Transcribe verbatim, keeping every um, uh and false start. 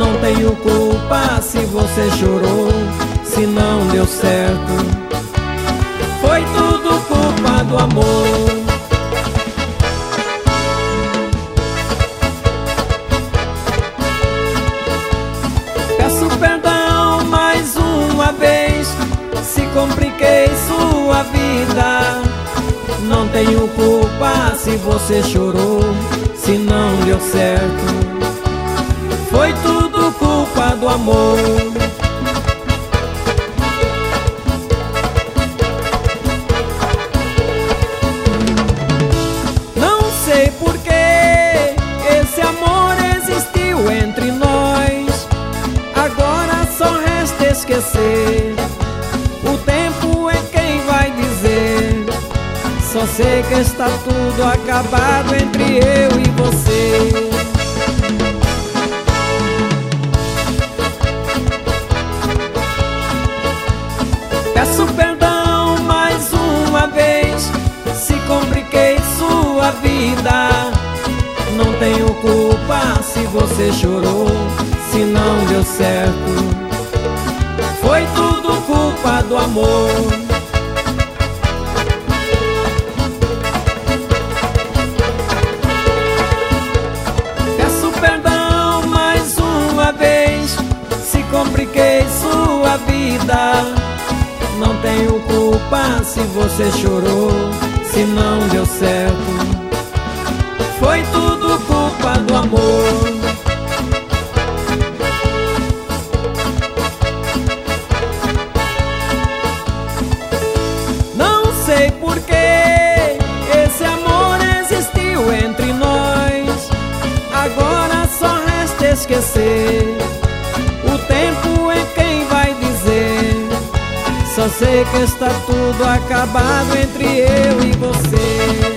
Não tenho culpa se você chorou, se não deu certo. Foi tudo culpa do amor. Peço perdão mais uma vez se compliquei sua vida. Não tenho culpa se você chorou, se não deu certo. Foi tudo culpa do amor. Não sei por que esse amor existiu entre nós. Agora só resta esquecer. O tempo é quem vai dizer. Só sei que está tudo acabado entre eu e você. Peço perdão mais uma vez se compliquei sua vida. Não tenho culpa se você chorou, se não deu certo. Foi tudo culpa do amor. Peço perdão mais uma vez se compliquei sua vida. Não tenho culpa se você chorou, se não deu certo. Foi tudo culpa do amor. Não sei por que esse amor existiu entre nós. Agora só resta esquecer. O tempo é quem vai dizer. Só sei que está tudo acabado entre eu e você.